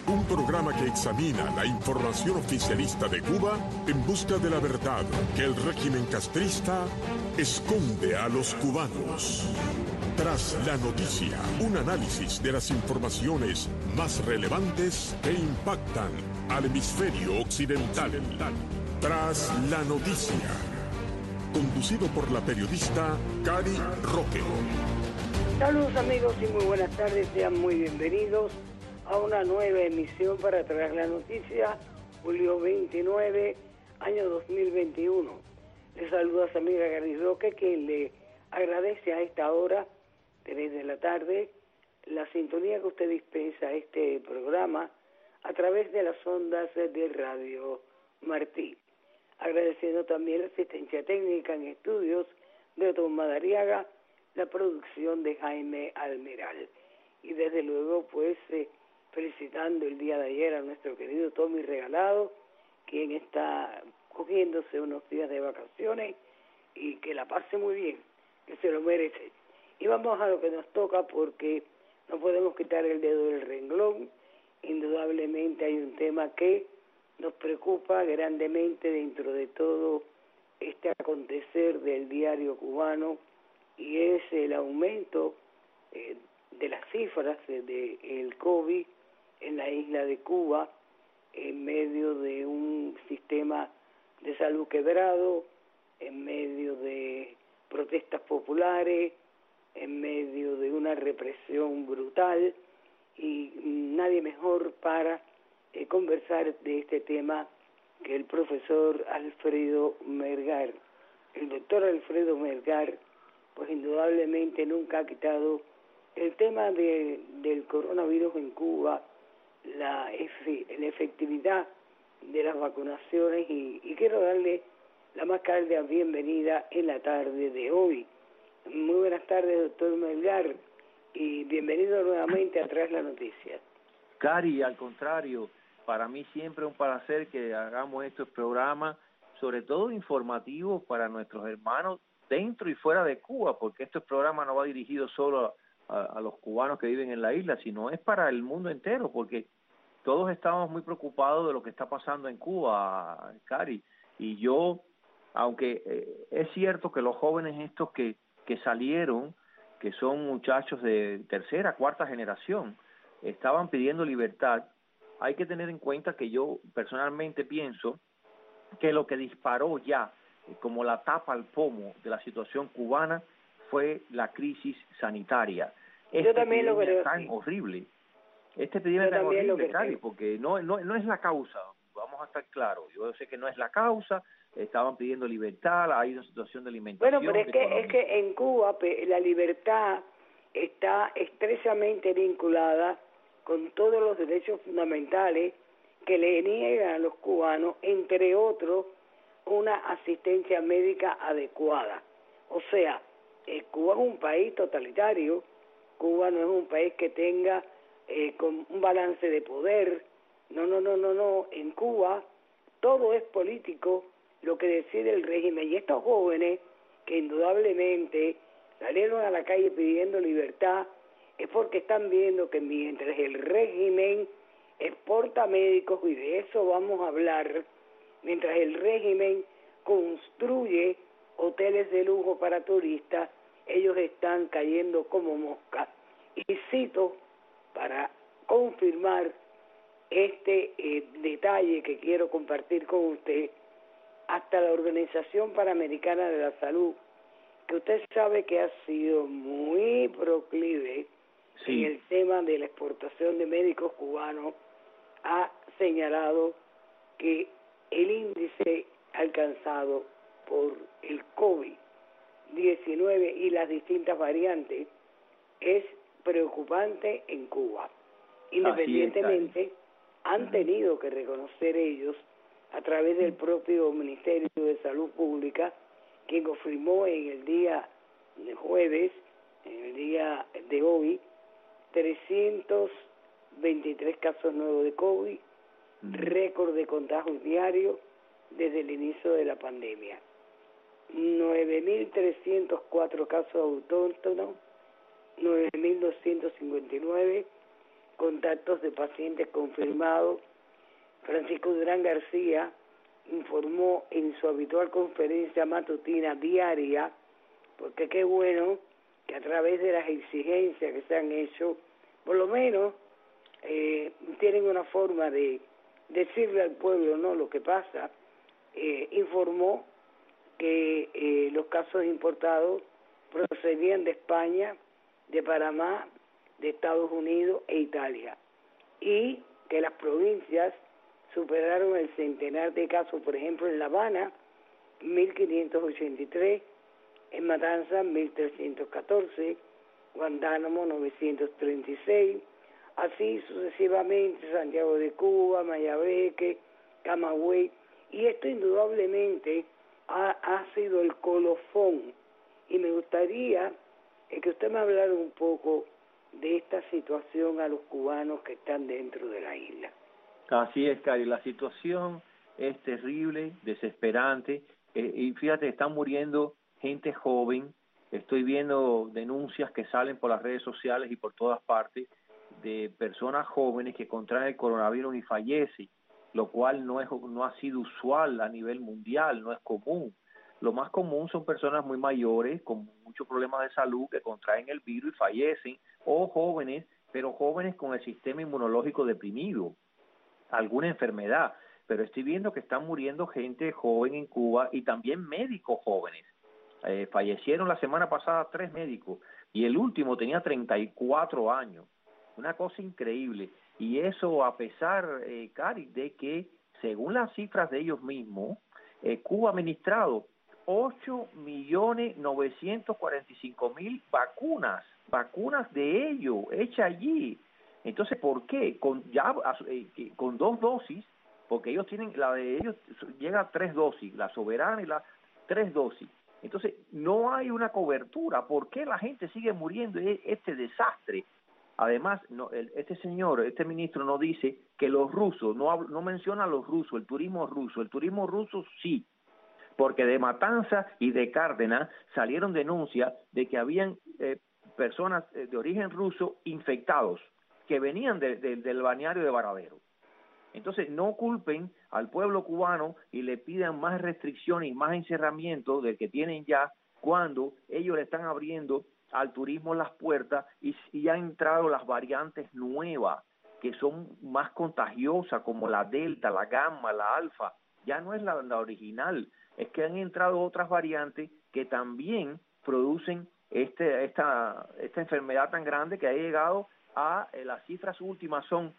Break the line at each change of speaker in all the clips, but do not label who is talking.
Un programa que examina la información oficialista de Cuba en busca de la verdad que el régimen castrista esconde a los cubanos. Tras la noticia, un análisis de las informaciones más relevantes que impactan al hemisferio occidental. Tras la noticia, conducido por la periodista Cari Roque.
Saludos amigos y muy buenas tardes, sean muy bienvenidos a una nueva emisión para Tras la Noticia, julio 29, año 2021. Les saluda su amiga Cari Roque, que le agradece a esta hora, 3 de la tarde, la sintonía que usted dispensa a este programa a través de las ondas de Radio Martí. Agradeciendo también la asistencia técnica en estudios de Otto Madariaga, la producción de Jaime Almiral. Y desde luego, pues, felicitando el día de ayer a nuestro querido Tommy Regalado, quien está cogiéndose unos días de vacaciones y que la pase muy bien, que se lo merece. Y vamos a lo que nos toca, porque no podemos quitar el dedo del renglón. Indudablemente hay un tema que nos preocupa grandemente dentro de todo este acontecer del diario cubano, y es el aumento de las cifras del COVID en la isla de Cuba, en medio de un sistema de salud quebrado, en medio de protestas populares, en medio de una represión brutal, y nadie mejor para conversar de este tema que el profesor Alfredo Melgar. El doctor Alfredo Melgar, pues indudablemente nunca ha quitado el tema del coronavirus en Cuba, la efectividad de las vacunaciones, y quiero darle la más cálida bienvenida en la tarde de hoy. Muy buenas tardes, doctor Melgar, y bienvenido nuevamente a Tras la Noticia.
Cari, al contrario, para mí siempre es un placer que hagamos estos programas, sobre todo informativos para nuestros hermanos dentro y fuera de Cuba, porque este programa no va dirigido solo a los cubanos que viven en la isla, sino es para el mundo entero, porque todos estamos muy preocupados de lo que está pasando en Cuba, Cari, y yo, aunque es cierto que los jóvenes estos que salieron, que son muchachos de tercera, cuarta generación, estaban pidiendo libertad, hay que tener en cuenta que yo personalmente pienso que lo que disparó ya como la tapa al pomo de la situación cubana fue la crisis sanitaria.
Yo también lo creo
tan horrible. Este epidemia tan horrible, Cari, porque no es la causa, vamos a estar claros. Yo sé que no es la causa, estaban pidiendo libertad, hay una situación de alimentación.
Bueno, pero es que en Cuba la libertad está estrechamente vinculada con todos los derechos fundamentales que le niegan a los cubanos, entre otros, una asistencia médica adecuada. O sea, Cuba es un país totalitario, Cuba no es un país que tenga con un balance de poder, no, en Cuba todo es político, lo que decide el régimen, y estos jóvenes que indudablemente salieron a la calle pidiendo libertad es porque están viendo que mientras el régimen exporta médicos, y de eso vamos a hablar, mientras el régimen construye hoteles de lujo para turistas, ellos están cayendo como moscas. Y cito para confirmar este detalle que quiero compartir con usted, hasta la Organización Panamericana de la Salud, que usted sabe que ha sido muy proclive en el tema de la exportación de médicos cubanos, ha señalado que el índice alcanzado por el COVID-19 y las distintas variantes es preocupante en Cuba. Independientemente, han tenido que reconocer ellos, a través del propio Ministerio de Salud Pública, quien confirmó en el día de jueves, en el día de hoy, 323 casos nuevos de COVID, récord de contagios diarios desde el inicio de la pandemia. 9.304 casos autóctonos, 9.259 contactos de pacientes confirmados. Francisco Durán García informó en su habitual conferencia matutina diaria, porque qué bueno que a través de las exigencias que se han hecho, por lo menos tienen una forma de decirle al pueblo no lo que pasa. Informó que los casos importados procedían de España, de Panamá, de Estados Unidos e Italia, y que las provincias superaron el centenar de casos. Por ejemplo, en La Habana 1.583, en Matanzas 1.314, Guantánamo 936, así sucesivamente, Santiago de Cuba, Mayabeque, Camagüey, y esto indudablemente ha sido el colofón. Y me gustaría que usted me hablara un poco de esta situación a los cubanos que están dentro de la isla.
Así es, Cari, la situación es terrible, desesperante, y fíjate, están muriendo gente joven. Estoy viendo denuncias que salen por las redes sociales y por todas partes de personas jóvenes que contraen el coronavirus y fallecen, lo cual no ha sido usual a nivel mundial, no es común. Lo más común son personas muy mayores con muchos problemas de salud que contraen el virus y fallecen, o jóvenes, pero jóvenes con el sistema inmunológico deprimido, alguna enfermedad. Pero estoy viendo que están muriendo gente joven en Cuba y también médicos jóvenes. Fallecieron la semana pasada 3 médicos y el último tenía 34 años. Una cosa increíble. Y eso a pesar, Cari, de que según las cifras de ellos mismos, Cuba ha administrado 8.945.000 vacunas de ellos, hechas allí. Entonces, ¿por qué? Con 2 dosis, porque ellos tienen, la de ellos llega a 3 dosis, la soberana y las 3 dosis. Entonces, no hay una cobertura. ¿Por qué la gente sigue muriendo? Este desastre. Además, este ministro no dice que los rusos, no menciona a los rusos, el turismo ruso sí, porque de Matanzas y de Cárdenas salieron denuncias de que habían personas de origen ruso infectados que venían del balneario de Varadero. Entonces, no culpen al pueblo cubano y le pidan más restricciones y más encerramiento del que tienen ya, cuando ellos le están abriendo al turismo las puertas y han entrado las variantes nuevas que son más contagiosas, como la Delta, la Gamma, la Alfa. Ya no es la original, es que han entrado otras variantes que también producen esta enfermedad tan grande que ha llegado a las cifras últimas son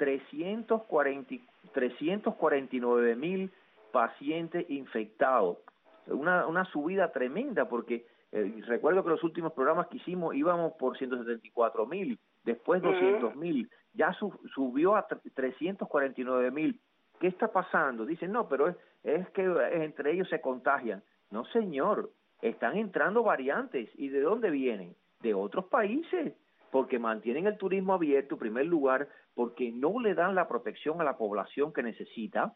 349.000 pacientes infectados. Una subida tremenda, porque recuerdo que los últimos programas que hicimos íbamos por 174.000, después 200.000, ya subió a 349.000. ¿Qué está pasando? Dicen, no, pero es que entre ellos se contagian. No, señor, están entrando variantes. ¿Y de dónde vienen? De otros países, porque mantienen el turismo abierto en primer lugar, porque no le dan la protección a la población que necesitan,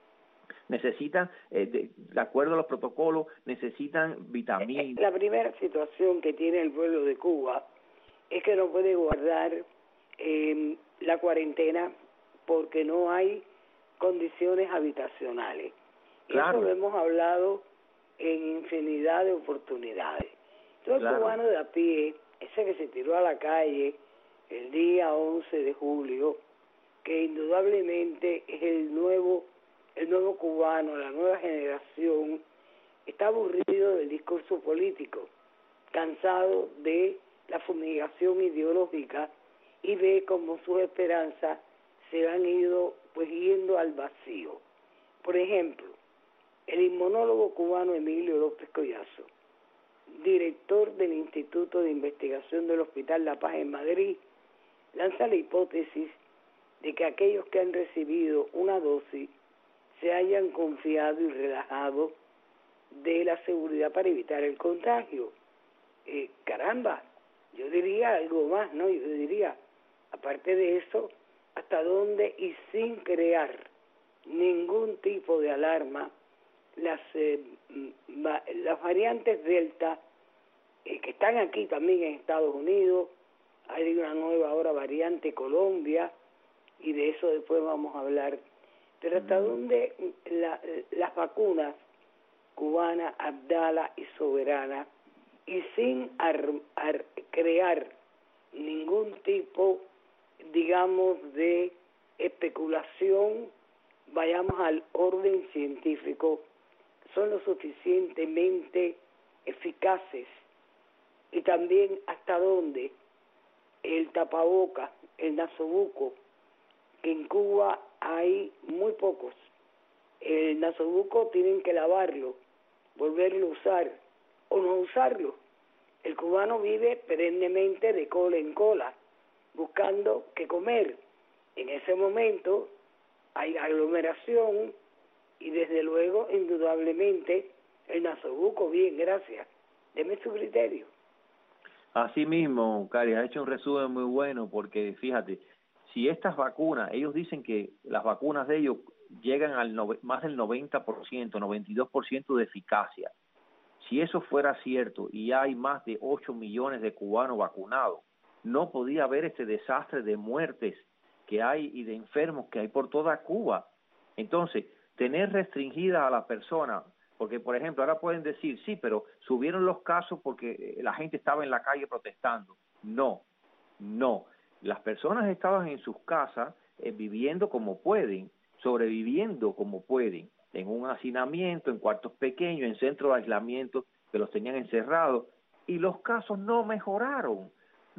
de acuerdo a los protocolos, necesitan vitaminas.
La primera situación que tiene el pueblo de Cuba es que no puede guardar la cuarentena porque no hay condiciones habitacionales.
Claro.
Eso lo hemos hablado en infinidad de oportunidades. Todo el cubano de a pie, ese que se tiró a la calle el día 11 de julio, que indudablemente es el nuevo cubano, la nueva generación, está aburrido del discurso político, cansado de la fumigación ideológica y ve como sus esperanzas se han ido yendo al vacío. Por ejemplo, el inmunólogo cubano Emilio López Collazo, director del Instituto de Investigación del Hospital La Paz en Madrid, lanza la hipótesis de que aquellos que han recibido una dosis se hayan confiado y relajado de la seguridad para evitar el contagio. Caramba, yo diría algo más, ¿no? Yo diría, aparte de eso, hasta dónde y sin crear ningún tipo de alarma, las variantes Delta que están aquí también en Estados Unidos, hay una nueva ahora variante Colombia, y de eso después vamos a hablar. Pero hasta dónde las vacunas cubana, Abdala y Soberana, y sin crear ningún tipo, digamos, de especulación, vayamos al orden científico, son lo suficientemente eficaces, y también hasta dónde el tapaboca, el nasobuco, que en Cuba hay muy pocos. El nasobuco tienen que lavarlo, volverlo a usar o no usarlo. El cubano vive perennemente de cola en cola, buscando qué comer. En ese momento hay aglomeración y desde luego, indudablemente, el nasobuco, bien, gracias. Deme su criterio.
Así mismo, Cari, ha hecho un resumen muy bueno porque fíjate, si estas vacunas, ellos dicen que las vacunas de ellos llegan al más del 90%, 92% de eficacia. Si eso fuera cierto y hay más de 8 millones de cubanos vacunados, no podía haber este desastre de muertes que hay y de enfermos que hay por toda Cuba. Entonces, tener restringida a la persona, porque por ejemplo ahora pueden decir, sí, pero subieron los casos porque la gente estaba en la calle protestando. No, las personas estaban en sus casas viviendo como pueden, sobreviviendo como pueden, en un hacinamiento, en cuartos pequeños, en centros de aislamiento que los tenían encerrados, y los casos no mejoraron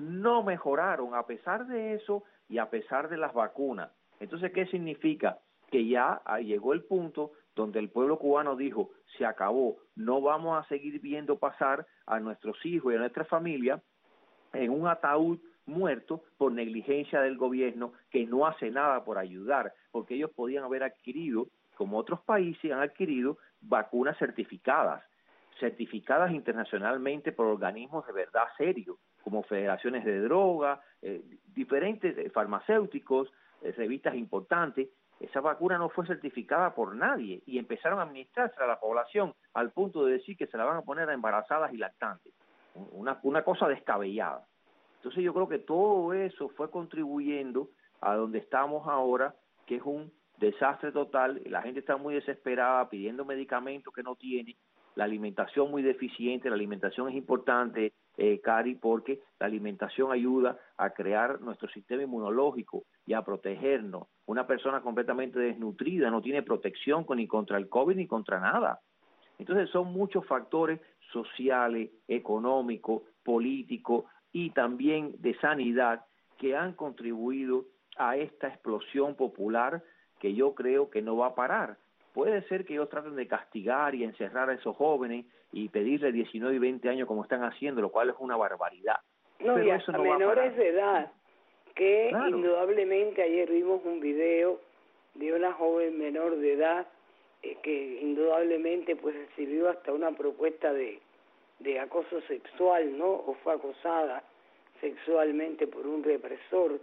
a pesar de eso y a pesar de las vacunas. Entonces, ¿qué significa? Que ya llegó el punto donde el pueblo cubano dijo, se acabó, no vamos a seguir viendo pasar a nuestros hijos y a nuestra familia en un ataúd muerto por negligencia del gobierno que no hace nada por ayudar, porque ellos podían haber adquirido, como otros países han adquirido, vacunas certificadas internacionalmente por organismos de verdad serios, como federaciones de droga, diferentes farmacéuticos, revistas importantes. Esa vacuna no fue certificada por nadie y empezaron a administrarse a la población al punto de decir que se la van a poner a embarazadas y lactantes. Una cosa descabellada. Entonces yo creo que todo eso fue contribuyendo a donde estamos ahora, que es un desastre total. La gente está muy desesperada pidiendo medicamentos que no tiene, la alimentación muy deficiente. La alimentación es importante, Cari, porque la alimentación ayuda a crear nuestro sistema inmunológico y a protegernos. Una persona completamente desnutrida no tiene protección ni contra el COVID ni contra nada. Entonces son muchos factores sociales, económicos, políticos y también de sanidad que han contribuido a esta explosión popular que yo creo que no va a parar. Puede ser que ellos traten de castigar y encerrar a esos jóvenes y pedirle 19 y 20 años como están haciendo, lo cual es una barbaridad.
No, pero y hasta eso no menores de edad, que claro, indudablemente ayer vimos un video de una joven menor de edad que indudablemente pues recibió hasta una propuesta de acoso sexual, ¿no? O fue acosada sexualmente por un represor.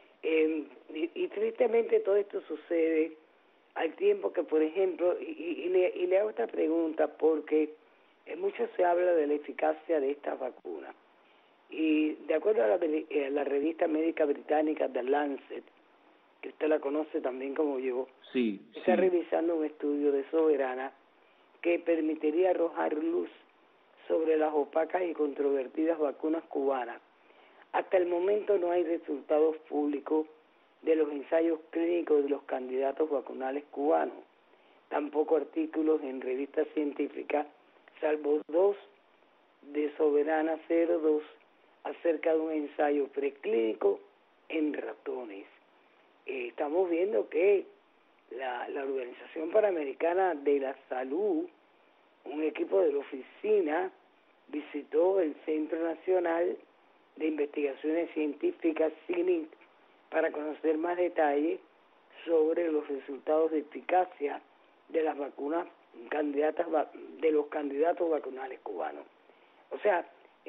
Y tristemente todo esto sucede al tiempo que, por ejemplo, y le hago esta pregunta porque mucho se habla de la eficacia de estas vacunas. Y de acuerdo a la revista médica británica The Lancet, que usted la conoce también como yo, está revisando un estudio de Soberana que permitiría arrojar luz sobre las opacas y controvertidas vacunas cubanas. Hasta el momento no hay resultados públicos de los ensayos clínicos de los candidatos vacunales cubanos, tampoco artículos en revistas científicas, salvo 2 de Soberana 02 acerca de un ensayo preclínico en ratones. Estamos viendo que la Organización Panamericana de la Salud, un equipo de la oficina, visitó el Centro Nacional de Investigaciones Científicas, CINIC, para conocer más detalles sobre los resultados de eficacia de las vacunas candidatas, de los candidatos vacunales cubanos. O sea,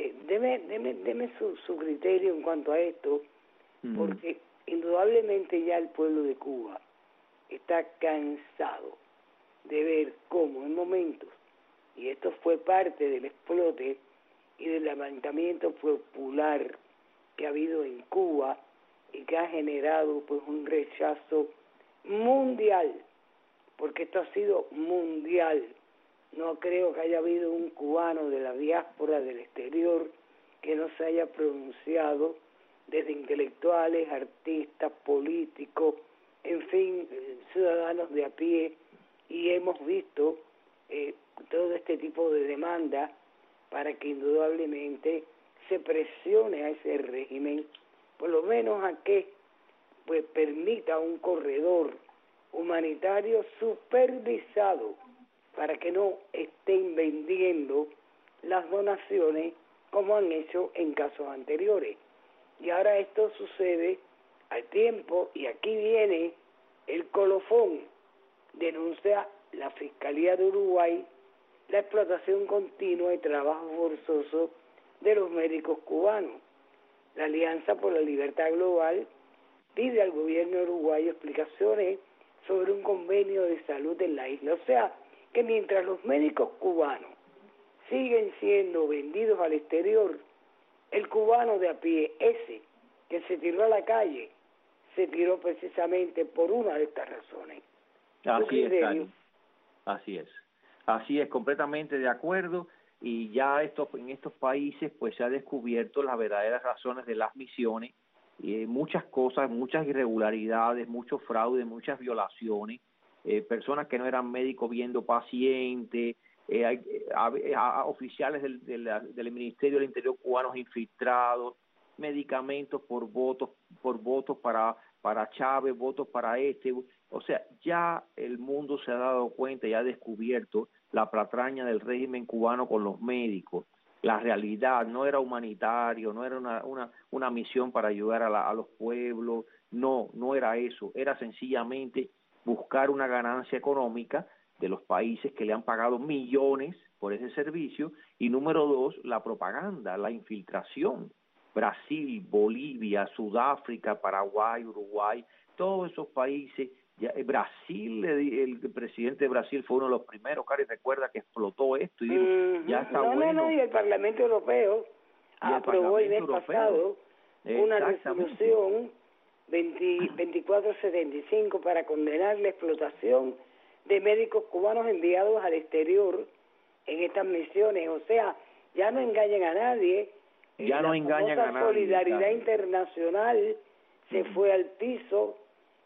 deme su criterio en cuanto a esto, porque indudablemente ya el pueblo de Cuba está cansado de ver cómo en momentos, y esto fue parte del explote y del levantamiento popular que ha habido en Cuba y que ha generado pues un rechazo mundial, porque esto ha sido mundial. No creo que haya habido un cubano de la diáspora del exterior que no se haya pronunciado, desde intelectuales, artistas, políticos, en fin, ciudadanos de a pie, y hemos visto todo este tipo de demanda para que indudablemente se presione a ese régimen, por lo menos a que pues permita un corredor humanitario supervisado para que no estén vendiendo las donaciones como han hecho en casos anteriores. Y ahora esto sucede al tiempo, y aquí viene el colofón. Denuncia la Fiscalía de Uruguay la explotación continua y trabajo forzoso de los médicos cubanos. La Alianza por la Libertad Global pide al gobierno uruguayo explicaciones sobre un convenio de salud en la isla. O sea, que mientras los médicos cubanos siguen siendo vendidos al exterior, el cubano de a pie, ese que se tiró a la calle, se tiró precisamente por una de estas razones.
Así es, Cari. Así es, completamente de acuerdo. Y ya en estos países pues se ha descubierto las verdaderas razones de las misiones, muchas cosas, muchas irregularidades, mucho fraude, muchas violaciones, personas que no eran médicos viendo pacientes, oficiales del Ministerio del Interior cubanos infiltrados, medicamentos por votos para Chávez, votos para este. O sea, ya el mundo se ha dado cuenta y ha descubierto la patraña del régimen cubano con los médicos. La realidad no era humanitario, no era una misión para ayudar a los pueblos, no era eso, era sencillamente buscar una ganancia económica de los países que le han pagado millones por ese servicio, y número dos, la propaganda, la infiltración. Brasil, Bolivia, Sudáfrica, Paraguay, Uruguay, todos esos países. Brasil, el presidente de Brasil fue uno de los primeros, Cari, recuerda que explotó esto y dijo, ya está bueno.
No, y el Parlamento Europeo aprobó el mes pasado una resolución 2475 para condenar la explotación de médicos cubanos enviados al exterior en estas misiones. O sea, ya no engañan a nadie.
Ya no engañan a nadie.
La solidaridad internacional se fue al piso.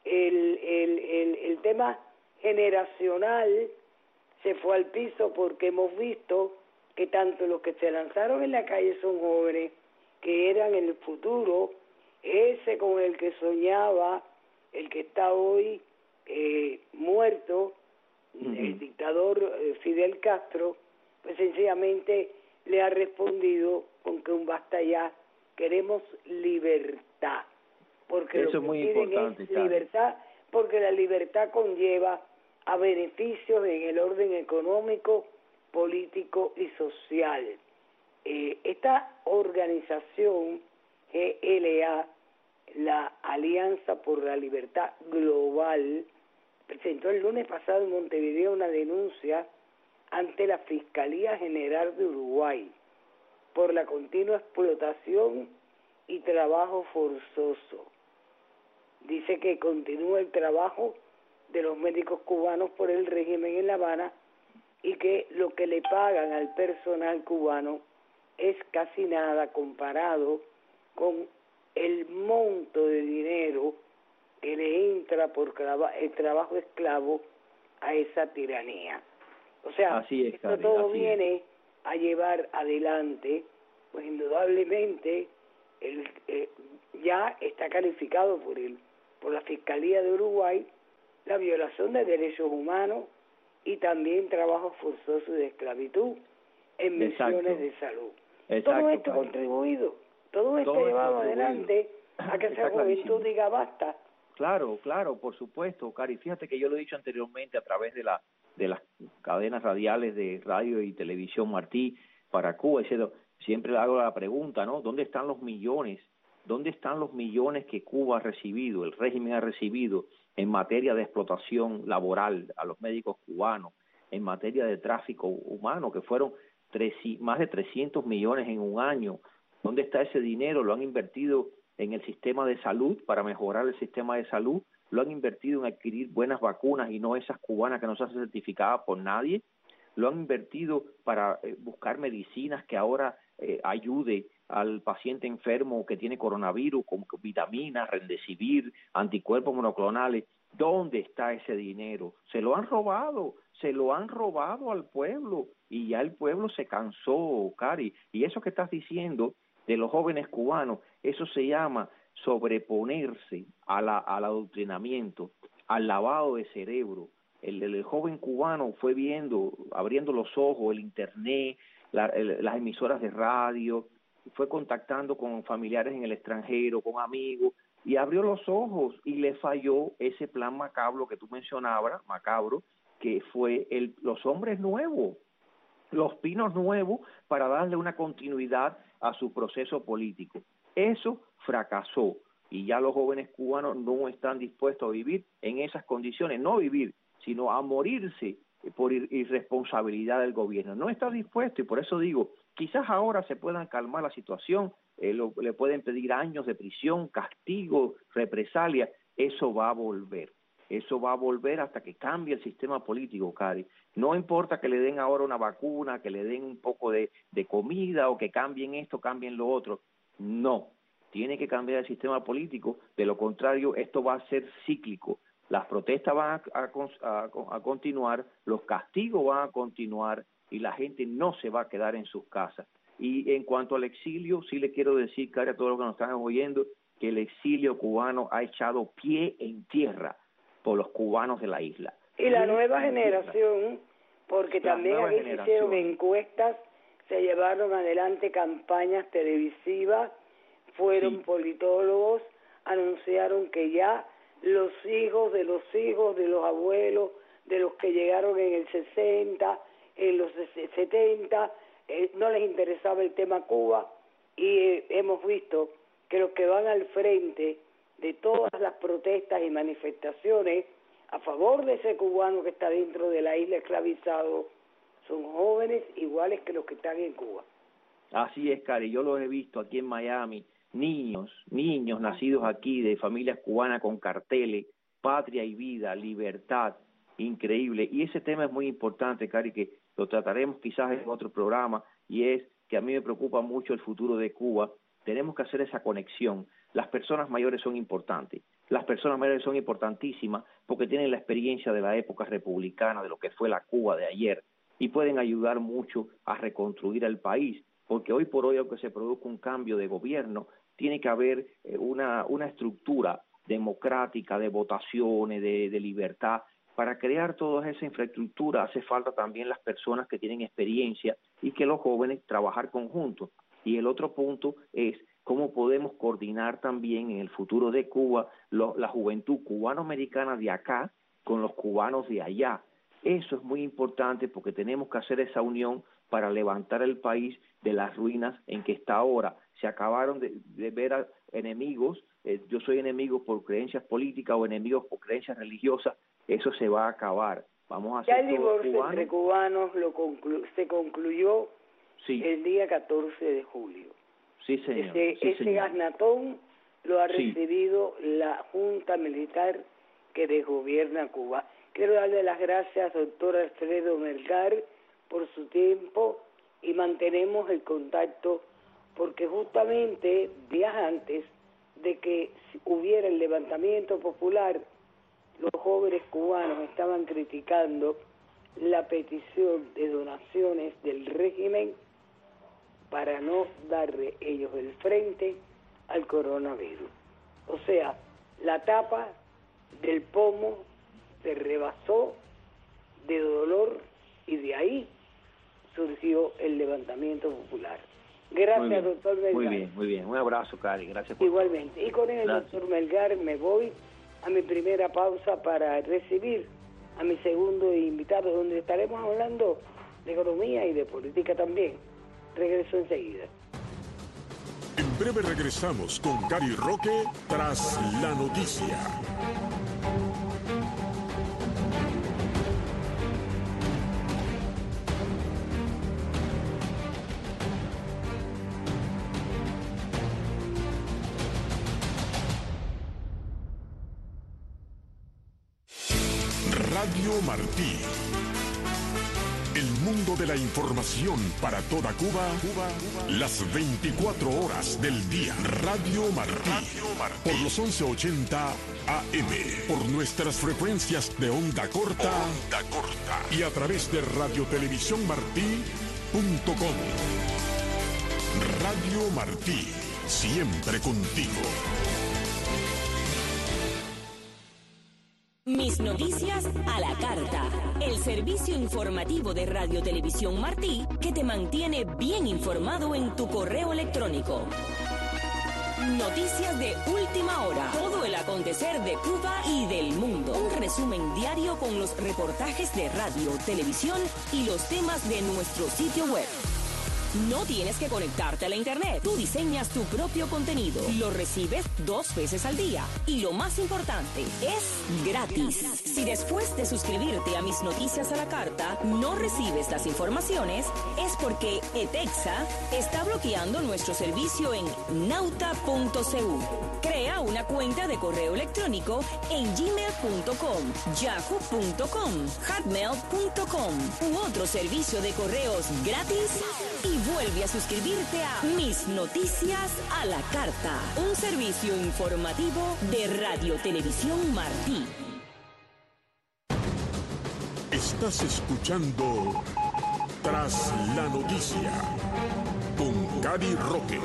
El tema generacional se fue al piso, porque hemos visto que tanto los que se lanzaron en la calle son jóvenes que eran el futuro, ese con el que soñaba el que está hoy muerto, el dictador Fidel Castro, pues sencillamente le ha respondido con que un basta ya, queremos libertad. Porque
eso
lo
es muy
que piden
importante,
es libertad, porque la libertad conlleva a beneficios en el orden económico, político y social. Esta organización GLA, la Alianza por la Libertad Global, presentó el lunes pasado en Montevideo una denuncia ante la Fiscalía General de Uruguay por la continua explotación y trabajo forzoso. Dice que continúa el trabajo de los médicos cubanos por el régimen en La Habana, y que lo que le pagan al personal cubano es casi nada comparado con el monto de dinero que le entra por el trabajo esclavo a esa tiranía. O sea, esto todo viene a llevar adelante, pues indudablemente ya está calificado por la Fiscalía de Uruguay la violación de derechos humanos y también trabajo forzoso y de esclavitud en misiones de salud. Todo esto ha contribuido, todo esto ha llevado adelante a que esa juventud diga basta.
Claro, por supuesto, Cari. Fíjate que yo lo he dicho anteriormente a través de las cadenas radiales de radio y televisión Martí para Cuba, siempre le hago la pregunta, ¿no? ¿Dónde están los millones? ¿Dónde están los millones que Cuba ha recibido, el régimen ha recibido en materia de explotación laboral a los médicos cubanos, en materia de tráfico humano, que fueron más de 300 millones en un año, ¿Dónde está ese dinero? ¿Lo han invertido en el sistema de salud para mejorar el sistema de salud? ¿Lo han invertido en adquirir buenas vacunas y no esas cubanas que no se hacen certificadas por nadie? ¿Lo han invertido para buscar medicinas que ahora ayude al paciente enfermo que tiene coronavirus, con vitaminas, remdesivir, anticuerpos monoclonales? ¿Dónde está ese dinero? Se lo han robado al pueblo, y ya el pueblo se cansó, Cari. Y eso que estás diciendo de los jóvenes cubanos, eso se llama sobreponerse al adoctrinamiento, al lavado de cerebro. El joven cubano fue abriendo los ojos, el internet, las emisoras de radio, fue contactando con familiares en el extranjero, con amigos, y abrió los ojos y le falló ese plan macabro que tú mencionabas, que fue los hombres nuevos, los pinos nuevos, para darle una continuidad a su proceso político. Eso fracasó, y ya los jóvenes cubanos no están dispuestos a vivir en esas condiciones, no vivir, sino a morirse por irresponsabilidad del gobierno. No está dispuesto, y por eso digo, quizás ahora se puedan calmar la situación, le pueden pedir años de prisión, castigo, represalia. Eso va a volver hasta que cambie el sistema político, Cari. No importa que le den ahora una vacuna, que le den un poco de comida, o que cambien esto, cambien lo otro. No, tiene que cambiar el sistema político, de lo contrario esto va a ser cíclico. Las protestas van a continuar, los castigos van a continuar, y la gente no se va a quedar en sus casas. Y en cuanto al exilio, sí le quiero decir, Cari, a todos los que nos están oyendo, que el exilio cubano ha echado pie en tierra por los cubanos de la isla.
Y la nueva generación, porque también aquí se hicieron encuestas, se llevaron adelante campañas televisivas, fueron politólogos, anunciaron que ya los hijos de los abuelos, de los que llegaron en el 60, en los 70, no les interesaba el tema Cuba, y hemos visto que los que van al frente de todas las protestas y manifestaciones a favor de ese cubano que está dentro de la isla esclavizado son jóvenes iguales que los que están en Cuba.
Así es, Cari, yo los he visto aquí en Miami, niños nacidos aquí de familias cubanas con carteles, patria y vida, libertad, increíble. Y ese tema es muy importante, Cari, que lo trataremos quizás en otro programa, y es que a mí me preocupa mucho el futuro de Cuba. Tenemos que hacer esa conexión. Las personas mayores son importantes. Las personas mayores son importantísimas porque tienen la experiencia de la época republicana, de lo que fue la Cuba de ayer, y pueden ayudar mucho a reconstruir el país, porque hoy por hoy, aunque se produzca un cambio de gobierno, tiene que haber una estructura democrática de votaciones, de libertad. Para crear toda esa infraestructura hace falta también las personas que tienen experiencia, y que los jóvenes trabajar conjuntos. Y el otro punto es cómo podemos coordinar también en el futuro de Cuba la juventud cubanoamericana de acá con los cubanos de allá. Eso es muy importante, porque tenemos que hacer esa unión para levantar el país de las ruinas en que está ahora. Se acabaron de ver a enemigos, yo soy enemigo por creencias políticas o enemigos por creencias religiosas. Eso se va a acabar. Vamos a hacer
ya el divorcio entre cubanos se concluyó el día 14 de julio.
Sí, señor.
Ese gaznatón lo ha recibido la Junta Militar que desgobierna Cuba. Quiero darle las gracias, doctor Alfredo Melgar, por su tiempo, y mantenemos el contacto, porque justamente días antes de que hubiera el levantamiento popular, los jóvenes cubanos estaban criticando la petición de donaciones del régimen para no darle ellos el frente al coronavirus. O sea, la tapa del pomo se rebasó de dolor, y de ahí surgió el levantamiento popular. Gracias, doctor Melgar.
Muy bien. Un abrazo, Cari. Gracias.
Igualmente. Y con el doctor Melgar me voy a mi primera pausa para recibir a mi segundo invitado, donde estaremos hablando de economía y de política también. Regreso enseguida.
En breve regresamos con Cari Roque tras la noticia. Radio Martí. El mundo de la información para toda Cuba, las 24 horas del día. Radio Martí. Por los 1180 AM. Por nuestras frecuencias de onda corta. Y a través de radiotelevisiónmartí.com. Radio Martí. Siempre contigo.
Mis noticias a la carta. El servicio informativo de Radio Televisión Martí que te mantiene bien informado en tu correo electrónico. Noticias de última hora. Todo el acontecer de Cuba y del mundo. Un resumen diario con los reportajes de radio, televisión y los temas de nuestro sitio web. No tienes que conectarte a la internet. Tú diseñas tu propio contenido. Lo recibes 2 veces al día. Y lo más importante, es gratis. Si después de suscribirte a Mis Noticias a la Carta no recibes las informaciones, es porque ETEXA está bloqueando nuestro servicio en nauta.cu. Crea una cuenta de correo electrónico en gmail.com, yahoo.com, hotmail.com u otro servicio de correos gratis y vuelve a suscribirte a Mis Noticias a la Carta, un servicio informativo de Radio Televisión Martí.
Estás escuchando Tras la Noticia con Cady Roque.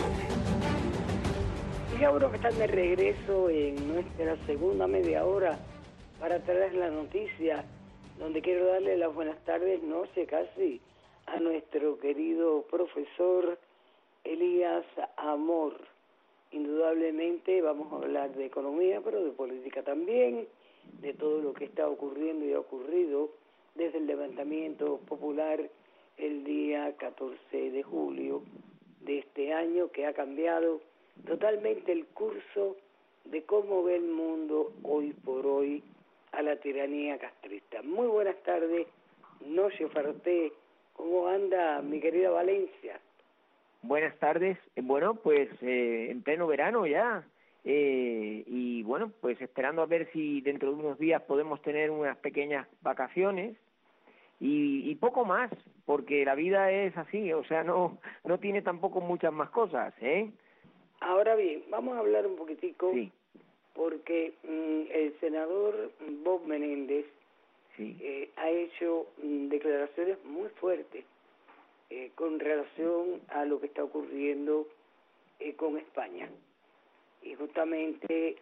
Y ahora que están de regreso en nuestra segunda media hora para traer la noticia, donde quiero darle las buenas tardes, noche casi, a nuestro querido profesor Elías Amor. Indudablemente vamos a hablar de economía, pero de política también, de todo lo que está ocurriendo y ha ocurrido desde el levantamiento popular el día 14 de julio de este año, que ha cambiado totalmente el curso de cómo ve el mundo hoy por hoy a la tiranía castrista. Muy buenas tardes, noche para usted. ¿Cómo anda mi querida Valencia?
Buenas tardes. Bueno, pues en pleno verano ya. Y bueno, pues esperando a ver si dentro de unos días podemos tener unas pequeñas vacaciones y poco más, porque la vida es así, o sea, no tiene tampoco muchas más cosas, ¿eh?
Ahora bien, vamos a hablar un poquitico,
sí,
porque el senador Bob Menéndez
sí,
ha hecho declaraciones muy fuertes con relación a lo que está ocurriendo con España. Y justamente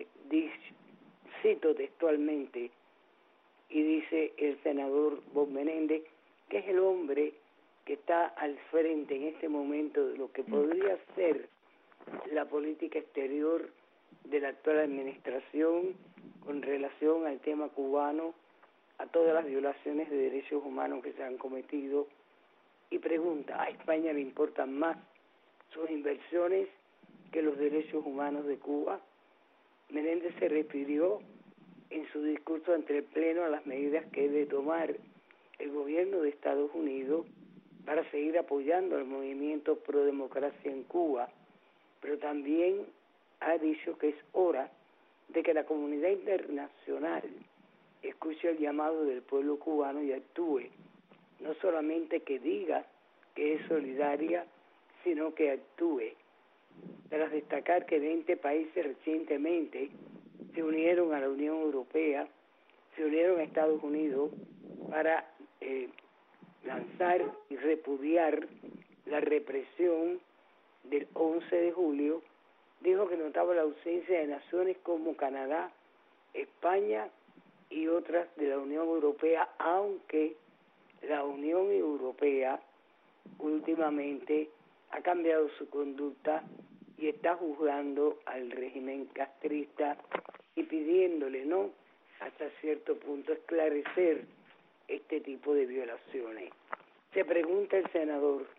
cito textualmente, y dice el senador Bob Menéndez, que es el hombre que está al frente en este momento de lo que podría ser la política exterior de la actual administración con relación al tema cubano, a todas las violaciones de derechos humanos que se han cometido, y pregunta, ¿a España le importan más sus inversiones que los derechos humanos de Cuba? Menéndez se refirió en su discurso ante el Pleno a las medidas que debe tomar el gobierno de Estados Unidos para seguir apoyando el movimiento pro democracia en Cuba, pero también ha dicho que es hora de que la comunidad internacional escuche el llamado del pueblo cubano y actúe, no solamente que diga que es solidaria, sino que actúe. Tras destacar que 20 países recientemente se unieron a la Unión Europea, se unieron a Estados Unidos para lanzar y repudiar la represión del 11 de julio, dijo que notaba la ausencia de naciones como Canadá, España y otras de la Unión Europea, aunque la Unión Europea últimamente ha cambiado su conducta y está juzgando al régimen castrista y pidiéndole, ¿no?, hasta cierto punto esclarecer este tipo de violaciones. Se pregunta el senador,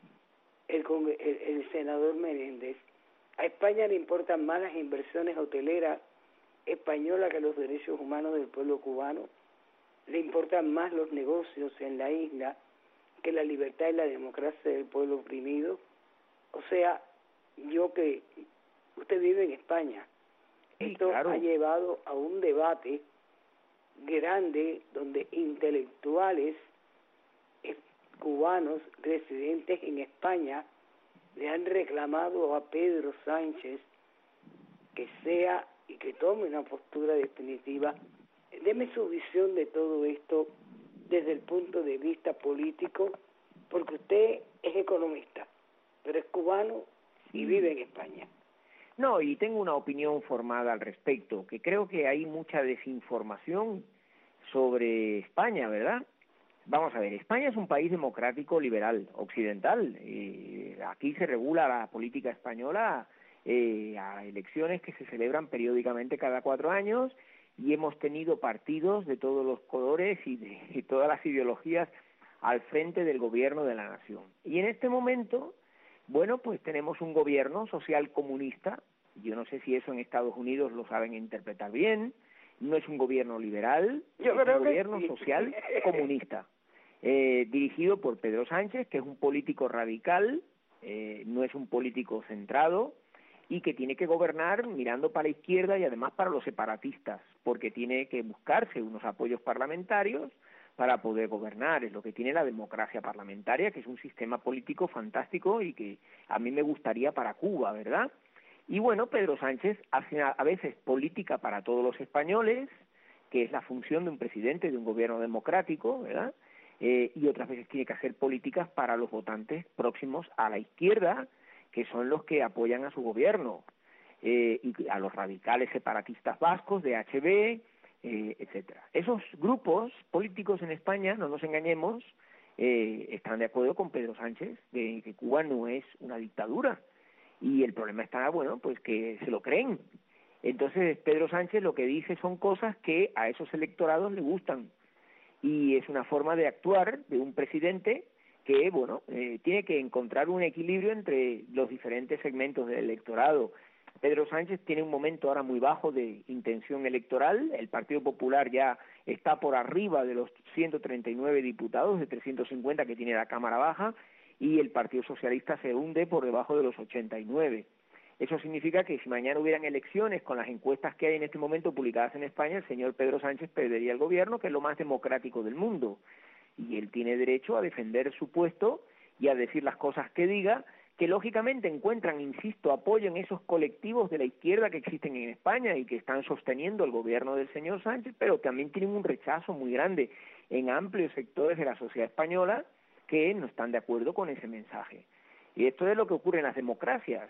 el senador Menéndez, ¿a España le importan más las inversiones hoteleras españolas que los derechos humanos del pueblo cubano? ¿Le importan más los negocios en la isla que la libertad y la democracia del pueblo oprimido? O sea, usted vive en España.
Sí,
Esto
claro.
ha llevado a un debate grande donde intelectuales cubanos residentes en España le han reclamado a Pedro Sánchez que sea y que tome una postura definitiva. Deme su visión de todo esto desde el punto de vista político, porque usted es economista, pero es cubano y vive en España.
No, y tengo una opinión formada al respecto, que creo que hay mucha desinformación sobre España, ¿verdad? Vamos a ver, España es un país democrático, liberal, occidental. Aquí se regula la política española a elecciones que se celebran periódicamente cada 4 años, y hemos tenido partidos de todos los colores y de todas las ideologías al frente del gobierno de la nación. Y en este momento, bueno, pues tenemos un gobierno social comunista. Yo no sé si eso en Estados Unidos lo saben interpretar bien. No es un gobierno liberal, es un gobierno social comunista, dirigido por Pedro Sánchez, que es un político radical, no es un político centrado, y que tiene que gobernar mirando para la izquierda y además para los separatistas, porque tiene que buscarse unos apoyos parlamentarios para poder gobernar. Es lo que tiene la democracia parlamentaria, que es un sistema político fantástico y que a mí me gustaría para Cuba, ¿verdad? Y bueno, Pedro Sánchez hace a veces política para todos los españoles, que es la función de un presidente de un gobierno democrático, ¿verdad? Y otras veces tiene que hacer políticas para los votantes próximos a la izquierda, que son los que apoyan a su gobierno, y a los radicales separatistas vascos de HB, etcétera. Esos grupos políticos en España, no nos engañemos, están de acuerdo con Pedro Sánchez de que Cuba no es una dictadura, y el problema está, bueno, pues que se lo creen. Entonces Pedro Sánchez lo que dice son cosas que a esos electorados le gustan, y es una forma de actuar de un presidente que, bueno, tiene que encontrar un equilibrio entre los diferentes segmentos del electorado. Pedro Sánchez tiene un momento ahora muy bajo de intención electoral. El Partido Popular ya está por arriba de los 139 diputados, de 350 que tiene la Cámara Baja, y el Partido Socialista se hunde por debajo de los 89. Eso significa que si mañana hubieran elecciones con las encuestas que hay en este momento publicadas en España, el señor Pedro Sánchez perdería el gobierno, que es lo más democrático del mundo. Y él tiene derecho a defender su puesto y a decir las cosas que diga, que lógicamente encuentran, insisto, apoyo en esos colectivos de la izquierda que existen en España y que están sosteniendo el gobierno del señor Sánchez, pero también tienen un rechazo muy grande en amplios sectores de la sociedad española que no están de acuerdo con ese mensaje. Y esto es lo que ocurre en las democracias.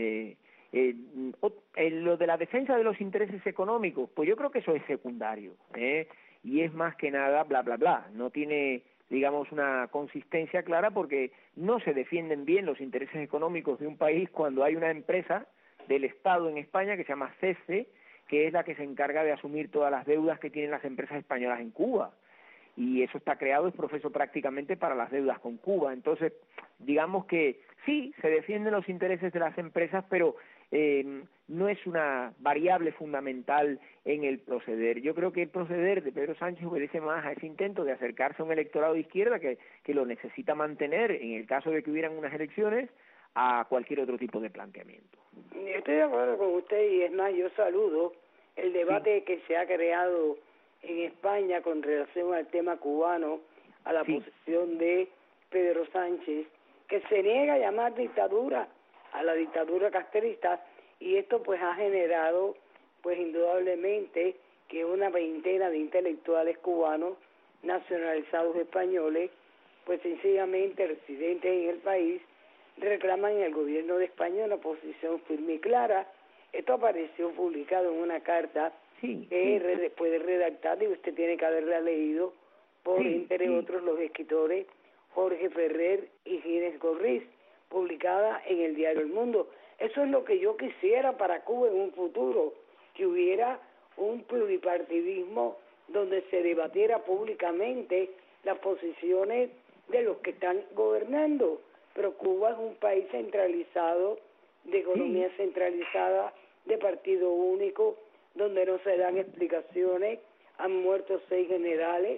Lo de la defensa de los intereses económicos, pues yo creo que eso es secundario, y es más que nada bla, bla, bla. No tiene, digamos, una consistencia clara, porque no se defienden bien los intereses económicos de un país cuando hay una empresa del Estado en España que se llama CESE, que es la que se encarga de asumir todas las deudas que tienen las empresas españolas en Cuba. Y eso está creado, es profeso prácticamente para las deudas con Cuba. Entonces, digamos que sí, se defienden los intereses de las empresas, pero no es una variable fundamental en el proceder. Yo creo que el proceder de Pedro Sánchez obedece más a ese intento de acercarse a un electorado de izquierda que lo necesita mantener, en el caso de que hubieran unas elecciones, a cualquier otro tipo de planteamiento.
Estoy de acuerdo con usted, y es más, yo saludo el debate que se ha creado en España con relación al tema cubano, a la posición de Pedro Sánchez, que se niega a llamar dictadura a la dictadura castrista, y esto pues ha generado pues indudablemente que una veintena de intelectuales cubanos nacionalizados españoles, pues sencillamente residentes en el país, reclaman en el gobierno de España una posición firme y clara. Esto apareció publicado en una carta que puede redactar, y usted tiene que haberla leído, por entre otros los escritores Jorge Ferrer y Ginés Gorriz, publicada en el diario El Mundo. Eso es lo que yo quisiera para Cuba en un futuro, que hubiera un pluripartidismo donde se debatiera públicamente las posiciones de los que están gobernando. Pero Cuba es un país centralizado, de economía centralizada, de partido único, donde no se dan explicaciones. Han muerto 6 generales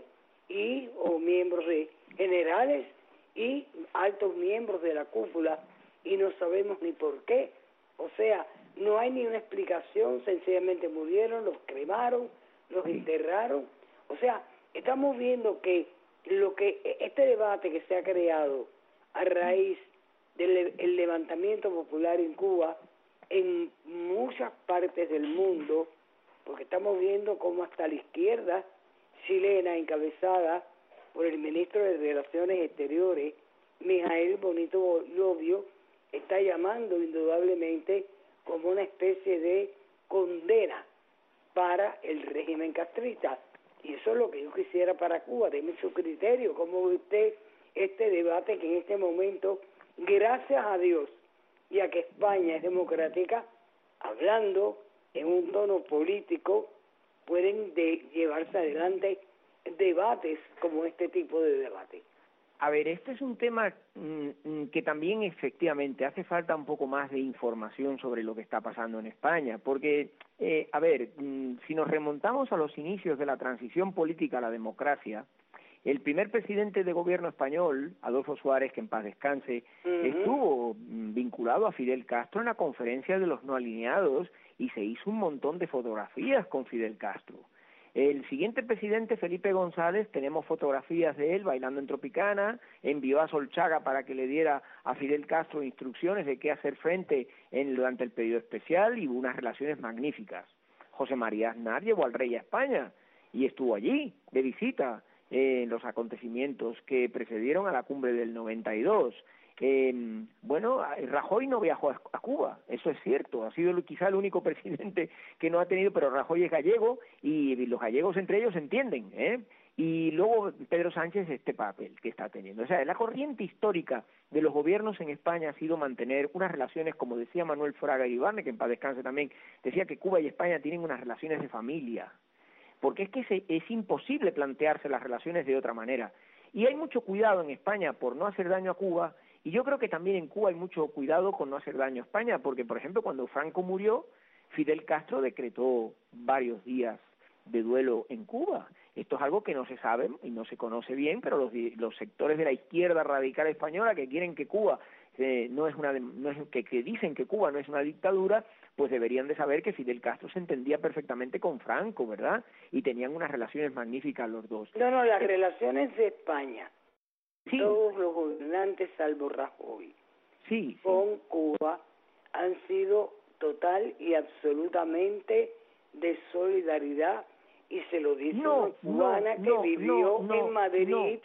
o miembros generales y altos miembros de la cúpula, y no sabemos ni por qué. O sea, no hay ni una explicación, sencillamente murieron, los cremaron, los enterraron. O sea, estamos viendo que este debate que se ha creado a raíz del el levantamiento popular en Cuba, en muchas partes del mundo, porque estamos viendo cómo hasta la izquierda chilena, encabezada por el ministro de Relaciones Exteriores, Mijael Bonito Lobio, está llamando indudablemente como una especie de condena para el régimen castrista. Y eso es lo que yo quisiera para Cuba. Deme su criterio, cómo ve usted este debate que en este momento, gracias a Dios y a que España es democrática, hablando en un tono político, pueden llevarse adelante debates como este tipo de debate.
A ver, este es un tema que también efectivamente hace falta un poco más de información sobre lo que está pasando en España, porque, si nos remontamos a los inicios de la transición política a la democracia, el primer presidente de gobierno español, Adolfo Suárez, que en paz descanse, estuvo vinculado a Fidel Castro en la conferencia de los no alineados y se hizo un montón de fotografías con Fidel Castro. El siguiente presidente, Felipe González, tenemos fotografías de él bailando en Tropicana, envió a Solchaga para que le diera a Fidel Castro instrucciones de qué hacer frente durante el periodo especial y hubo unas relaciones magníficas. José María Aznar llevó al rey a España y estuvo allí de visita en los acontecimientos que precedieron a la cumbre del 92. Rajoy no viajó a Cuba, eso es cierto, ha sido quizá el único presidente que no ha tenido, pero Rajoy es gallego y los gallegos entre ellos se entienden, y luego Pedro Sánchez este papel que está teniendo. O sea, la corriente histórica de los gobiernos en España ha sido mantener unas relaciones, como decía Manuel Fraga Iribarne, que en paz descanse también, decía que Cuba y España tienen unas relaciones de familia, porque es que es imposible plantearse las relaciones de otra manera. Y hay mucho cuidado en España por no hacer daño a Cuba, y yo creo que también en Cuba hay mucho cuidado con no hacer daño a España, porque, por ejemplo, cuando Franco murió, Fidel Castro decretó varios días de duelo en Cuba. Esto es algo que no se sabe y no se conoce bien, pero los sectores de la izquierda radical española que quieren que Cuba que dicen que Cuba no es una dictadura, pues deberían de saber que Fidel Castro se entendía perfectamente con Franco, ¿verdad? Y tenían unas relaciones magníficas los dos.
No, las relaciones de España,
sí.
Todos los gobernantes, salvo Rajoy, con Cuba han sido total y absolutamente de solidaridad, y se lo dice una cubana que vivió en Madrid,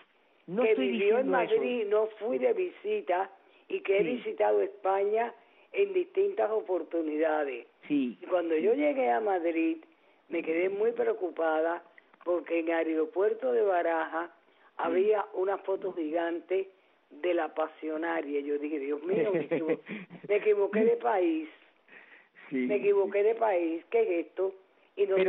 no fui de visita, y que he visitado España en distintas oportunidades.
Sí.
Y cuando yo llegué a Madrid, me quedé muy preocupada porque en el aeropuerto de Barajas había una foto gigante de la pasionaria. Yo dije, Dios mío, me equivoqué de país.
Sí.
Me equivoqué de país, ¿qué es esto? Y no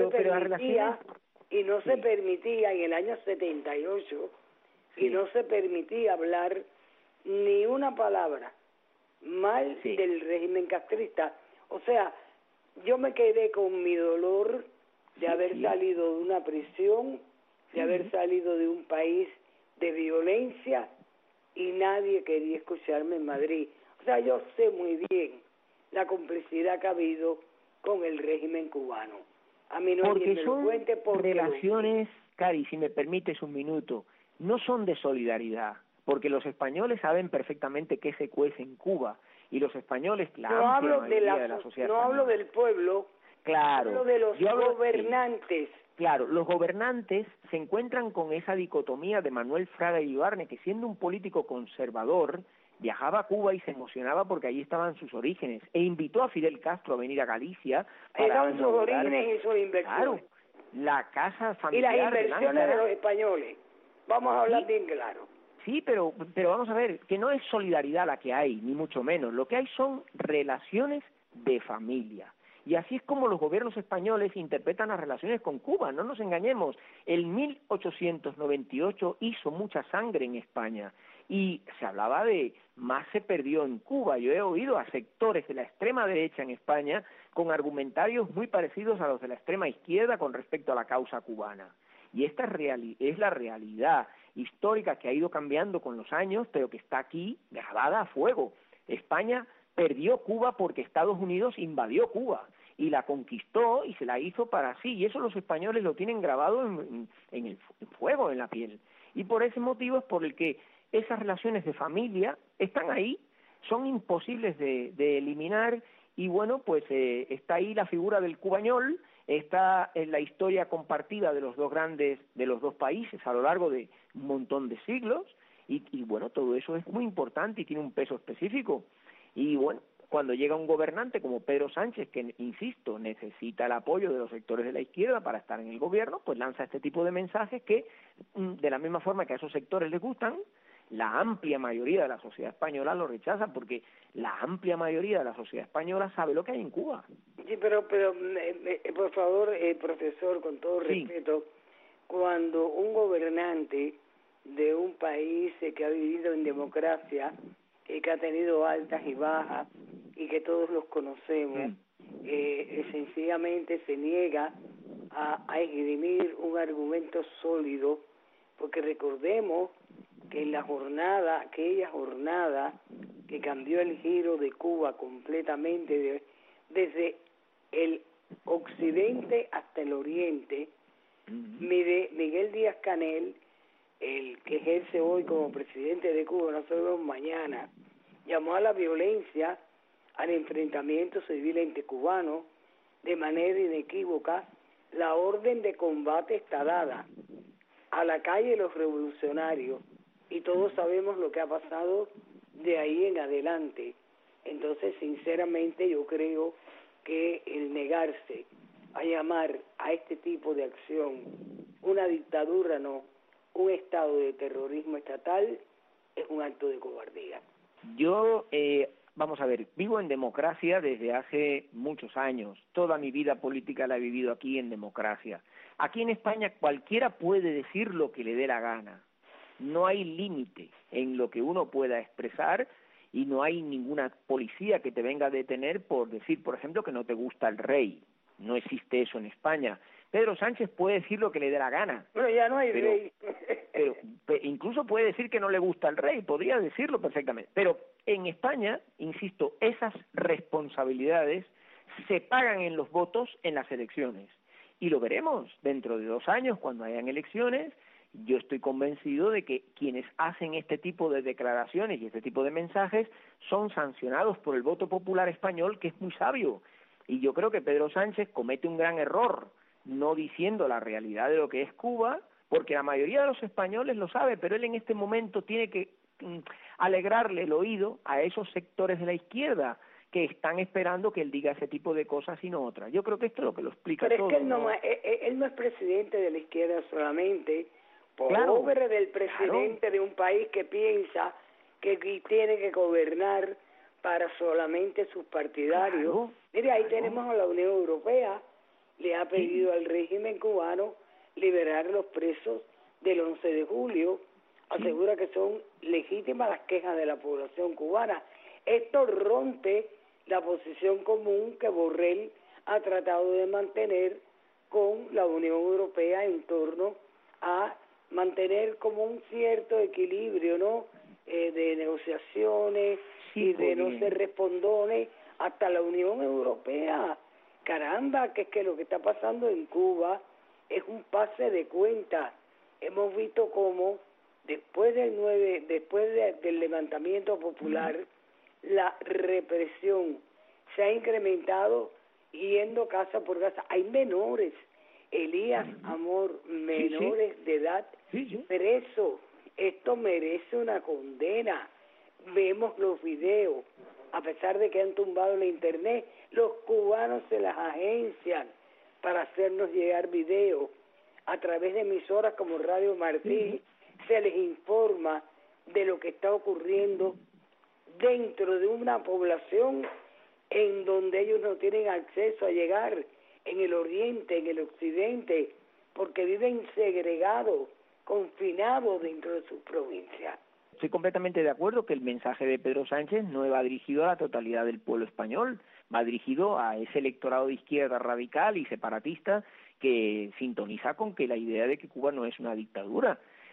se permitía en el año 78, y no se permitía hablar ni una palabra mal del régimen castrista. O sea, yo me quedé con mi dolor de haber salido de una prisión, de haber salido de un país de violencia, y nadie quería escucharme en Madrid. O sea, yo sé muy bien la complicidad que ha habido con el régimen cubano. A mí no
porque
me lo cuente porque
relaciones, Cari, si me permites un minuto, no son de solidaridad, porque los españoles saben perfectamente qué se cuece en Cuba, y los españoles, la amplia mayoría de la sociedad
no hablo del pueblo,
claro,
hablo de los gobernantes.
Claro, los gobernantes se encuentran con esa dicotomía de Manuel Fraga Iribarne, que siendo un político conservador, viajaba a Cuba y se emocionaba porque allí estaban sus orígenes, e invitó a Fidel Castro a venir a Galicia.
Estaban sus orígenes y sus inversiones.
Claro, la casa familiar.
Y las inversiones de los españoles. Vamos a hablar bien claro.
Sí, pero vamos a ver, que no es solidaridad la que hay, ni mucho menos. Lo que hay son relaciones de familia. Y así es como los gobiernos españoles interpretan las relaciones con Cuba, no nos engañemos. El 1898 hizo mucha sangre en España y se hablaba de más se perdió en Cuba. Yo he oído a sectores de la extrema derecha en España con argumentarios muy parecidos a los de la extrema izquierda con respecto a la causa cubana. Y esta es la realidad histórica que ha ido cambiando con los años, pero que está aquí grabada a fuego. España perdió Cuba porque Estados Unidos invadió Cuba. y la conquistó y se la hizo para sí, y eso los españoles lo tienen grabado en el fuego, en la piel. Y por ese motivo es por el que esas relaciones de familia están ahí, son imposibles de eliminar, y bueno, pues está ahí la figura del cubañol, está en la historia compartida de los dos países a lo largo de un montón de siglos, y bueno, todo eso es muy importante y tiene un peso específico. Y bueno, cuando llega un gobernante como Pedro Sánchez, que, insisto, necesita el apoyo de los sectores de la izquierda para estar en el gobierno, pues lanza este tipo de mensajes que, de la misma forma que a esos sectores les gustan, la amplia mayoría de la sociedad española lo rechaza, porque la amplia mayoría de la sociedad española sabe lo que hay en Cuba.
Sí, pero por favor, profesor, con todo respeto, cuando un gobernante de un país que ha vivido en democracia, que ha tenido altas y bajas, y que todos los conocemos, sencillamente se niega a esgrimir un argumento sólido, porque recordemos que en aquella jornada que cambió el giro de Cuba completamente, desde el occidente hasta el oriente, Miguel Díaz-Canel, el que ejerce hoy como presidente de Cuba, no solo mañana, llamó a la violencia, al enfrentamiento civil entre cubanos, de manera inequívoca. La orden de combate está dada, a la calle los revolucionarios, y todos sabemos lo que ha pasado de ahí en adelante. Entonces, sinceramente, yo creo que el negarse a llamar a este tipo de acción una dictadura, no, un estado de terrorismo estatal, es un acto de cobardía.
Yo, vamos a ver, vivo en democracia desde hace muchos años. Toda mi vida política la he vivido aquí en democracia. Aquí en España cualquiera puede decir lo que le dé la gana. No hay límite en lo que uno pueda expresar, y no hay ninguna policía que te venga a detener por decir, por ejemplo, que no te gusta el rey. No existe eso en España. Pedro Sánchez puede decir lo que le dé la gana.
Bueno, ya no hay rey.
Pero incluso puede decir que no le gusta el rey, podría decirlo perfectamente. Pero en España, insisto, esas responsabilidades se pagan en los votos en las elecciones. Y lo veremos dentro de 2 años, cuando hayan elecciones. Yo estoy convencido de que quienes hacen este tipo de declaraciones y este tipo de mensajes son sancionados por el voto popular español, que es muy sabio. Y yo creo que Pedro Sánchez comete un gran error no diciendo la realidad de lo que es Cuba, porque la mayoría de los españoles lo sabe, pero él en este momento tiene que alegrarle el oído a esos sectores de la izquierda que están esperando que él diga ese tipo de cosas y no otras. Yo creo que esto es lo que lo explica
pero
todo.
Pero es que él no es presidente de la izquierda solamente, pobre del presidente de un país que piensa que tiene que gobernar para solamente sus partidarios. Mire, ahí tenemos a la Unión Europea, le ha pedido al régimen cubano liberar los presos del 11 de julio, asegura que son legítimas las quejas de la población cubana. Esto rompe la posición común que Borrell ha tratado de mantener con la Unión Europea en torno a mantener como un cierto equilibrio, ¿no?, de negociaciones y de no ser respondones. Hasta la Unión Europea, caramba, que es que lo que está pasando en Cuba es un pase de cuenta. Hemos visto cómo después del levantamiento popular, la represión se ha incrementado yendo casa por casa. Hay menores, Elías, amor, menores de edad presos. Esto merece una condena. Vemos los videos, a pesar de que han tumbado la internet, los cubanos se las agencian para hacernos llegar videos. A través de emisoras como Radio Martí se les informa de lo que está ocurriendo dentro de una población en donde ellos no tienen acceso a llegar, en el oriente, en el occidente, porque viven segregados, confinados dentro de sus provincias.
Estoy completamente de acuerdo que el mensaje de Pedro Sánchez no va dirigido a la totalidad del pueblo español, va dirigido a ese electorado de izquierda radical y separatista que sintoniza con que la idea de que Cuba no es una dictadura.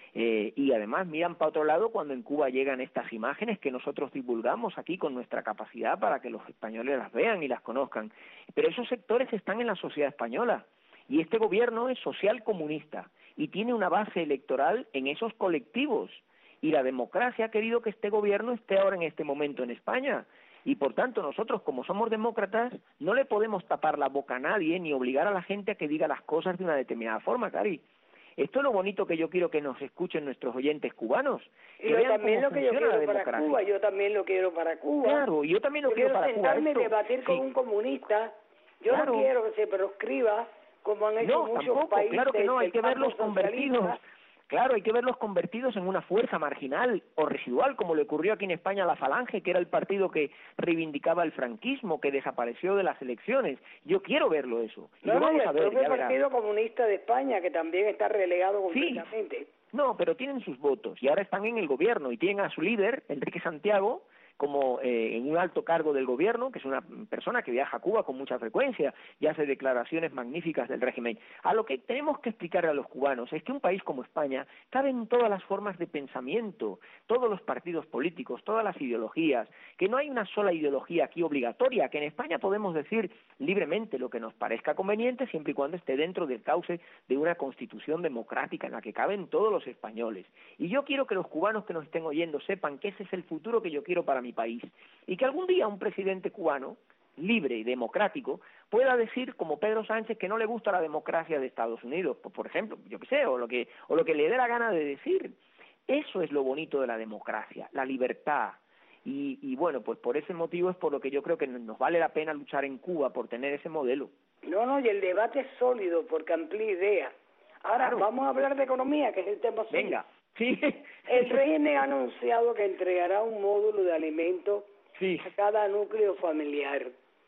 Y además miran para otro lado cuando en Cuba llegan estas imágenes que nosotros divulgamos aquí con nuestra capacidad para que los españoles las vean y las conozcan. Pero esos sectores están en la sociedad española y este gobierno es social comunista y tiene una base electoral en esos colectivos. Y la democracia ha querido que este gobierno esté ahora en este momento en España. Y por tanto nosotros, como somos demócratas, no le podemos tapar la boca a nadie ni obligar a la gente a que diga las cosas de una determinada forma, Cari. Esto es lo bonito que yo quiero que nos escuchen nuestros oyentes cubanos.
Y yo también lo que yo quiero para Cuba, yo también lo quiero para Cuba.
Claro, yo también lo quiero para Cuba.
Sentarme y debatir con un comunista, yo no quiero que se proscriba como han hecho muchos países.
Claro que no, hay que verlos convertidos. Claro, hay que verlos convertidos en una fuerza marginal o residual, como le ocurrió aquí en España a la Falange, que era el partido que reivindicaba el franquismo, que desapareció de las elecciones. Yo quiero verlo eso.
Y el propio Partido Comunista de España, que también está relegado completamente.
Sí. No, pero tienen sus votos y ahora están en el gobierno y tienen a su líder, Enrique Santiago, como en un alto cargo del gobierno, que es una persona que viaja a Cuba con mucha frecuencia y hace declaraciones magníficas del régimen. A lo que tenemos que explicar a los cubanos es que un país como España cabe en todas las formas de pensamiento, todos los partidos políticos, todas las ideologías, que no hay una sola ideología aquí obligatoria, que en España podemos decir libremente lo que nos parezca conveniente siempre y cuando esté dentro del cauce de una constitución democrática en la que caben todos los españoles. Y yo quiero que los cubanos que nos estén oyendo sepan que ese es el futuro que yo quiero para mi país y que algún día un presidente cubano libre y democrático pueda decir como Pedro Sánchez que no le gusta la democracia de Estados Unidos, por ejemplo, yo qué sé, o lo que le dé la gana de decir. Eso es lo bonito de la democracia, la libertad. Y bueno, pues por ese motivo es por lo que yo creo que nos vale la pena luchar en Cuba por tener ese modelo.
No, y el debate es sólido porque amplía ideas. Ahora vamos a hablar de economía, que es el tema.
Venga. Sí.
El régimen ha anunciado que entregará un módulo de alimentos a cada núcleo familiar.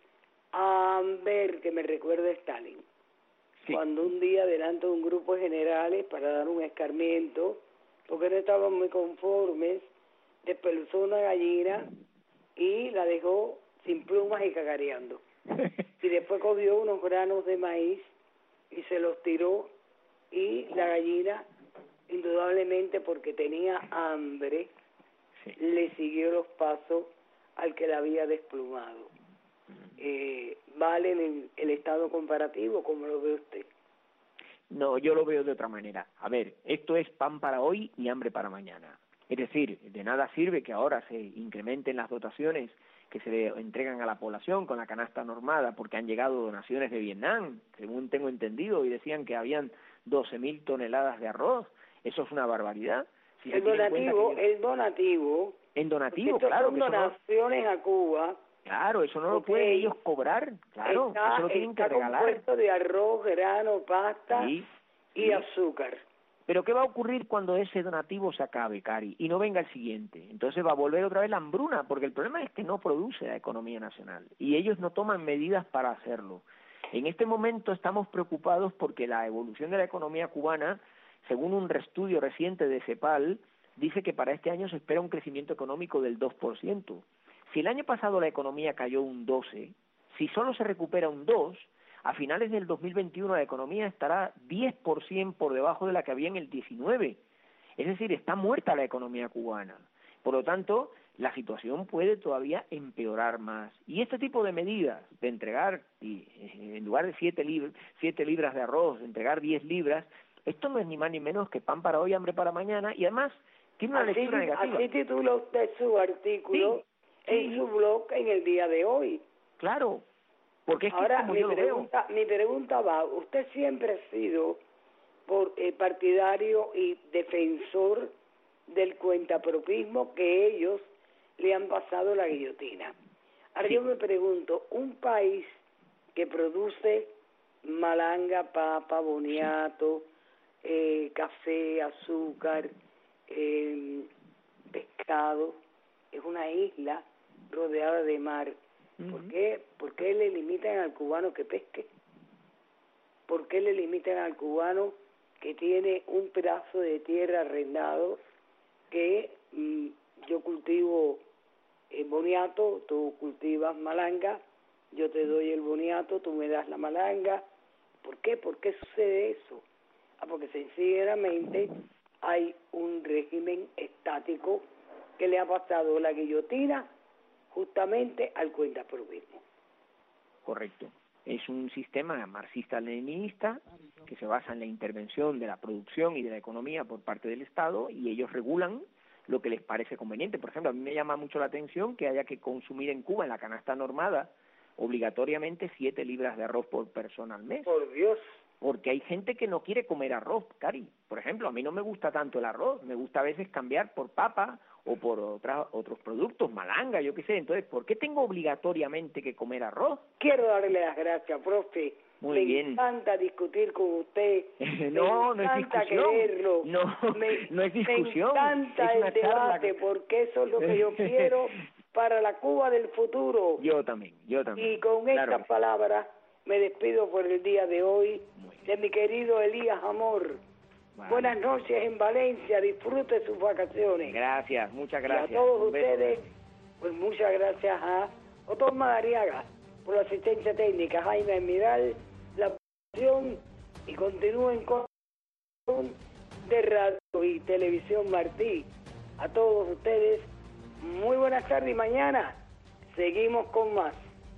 A ver, que me recuerda a Stalin. Cuando un día delante de un grupo de generales para dar un escarmiento, porque no estaban muy conformes, despeluzó una gallina y la dejó sin plumas y cacareando. Y después cogió unos granos de maíz y se los tiró y la gallina, indudablemente porque tenía hambre, le siguió los pasos al que la había desplumado. ¿Vale el estado comparativo? ¿Cómo lo ve usted?
No, yo lo veo de otra manera. A ver, esto es pan para hoy y hambre para mañana. Es decir, de nada sirve que ahora se incrementen las dotaciones que se le entregan a la población con la canasta normada porque han llegado donaciones de Vietnam, según tengo entendido, y decían que habían 12.000 toneladas de arroz. Eso es una barbaridad.
Si el donativo.
En donativo, claro.
Son donaciones a Cuba.
Claro, eso no lo pueden ellos cobrar, claro, eso lo tienen que regalar.
Está compuesto de arroz, grano, pasta y azúcar.
Pero ¿qué va a ocurrir cuando ese donativo se acabe, Cari, y no venga el siguiente? Entonces va a volver otra vez la hambruna, porque el problema es que no produce la economía nacional y ellos no toman medidas para hacerlo. En este momento estamos preocupados porque la evolución de la economía cubana, según un estudio reciente de CEPAL, dice que para este año se espera un crecimiento económico del 2%. Si el año pasado la economía cayó un 12%, si solo se recupera un 2%, a finales del 2021 la economía estará 10% por debajo de la que había en el 19%. Es decir, está muerta la economía cubana. Por lo tanto, la situación puede todavía empeorar más. Y este tipo de medidas de entregar, en lugar de 7 libras de arroz, entregar 10 libras, esto no es ni más ni menos que pan para hoy, hambre para mañana, y además tiene una lectura negativa.
Así titula usted su artículo en su blog en el día de hoy.
Claro, porque es que
ahora
como yo lo veo.
Mi pregunta va, usted siempre ha sido partidario y defensor del cuentapropismo, que ellos le han pasado la guillotina. Ahora yo me pregunto, un país que produce malanga, papa, boniato, café, azúcar, pescado, es una isla rodeada de mar. ¿Por qué le limitan al cubano que pesque? ¿Por qué le limitan al cubano que tiene un pedazo de tierra arrendado que yo cultivo boniato, tú cultivas malanga, yo te doy el boniato, tú me das la malanga? ¿Por qué? ¿Por qué sucede eso? Porque sencillamente hay un régimen estático que le ha pasado la guillotina justamente al cuentapropismo.
Correcto. Es un sistema marxista-leninista que se basa en la intervención de la producción y de la economía por parte del Estado, y ellos regulan lo que les parece conveniente. Por ejemplo, a mí me llama mucho la atención que haya que consumir en Cuba, en la canasta normada, obligatoriamente 7 libras de arroz por persona al mes.
Por Dios.
Porque hay gente que no quiere comer arroz, Cari. Por ejemplo, a mí no me gusta tanto el arroz, me gusta a veces cambiar por papa o por otros productos, malanga, yo qué sé. Entonces, ¿por qué tengo obligatoriamente que comer arroz?
Quiero darle las gracias, profe.
Muy bien.
Me encanta discutir con usted.
No es discusión.
Quererlo.
No es discusión.
Me encanta el debate, porque eso es lo que yo quiero para la Cuba del futuro.
Yo también.
Y con estas palabras me despido por el día de hoy de mi querido Elías Amor. Vale. Buenas noches en Valencia, disfrute sus vacaciones.
Gracias, muchas gracias.
Y a todos ustedes, pues muchas gracias a Otto Madariaga por la asistencia técnica, Jaime Almiral, la producción, y continúen con de Radio y Televisión Martí. A todos ustedes, muy buenas tardes, y mañana seguimos con más.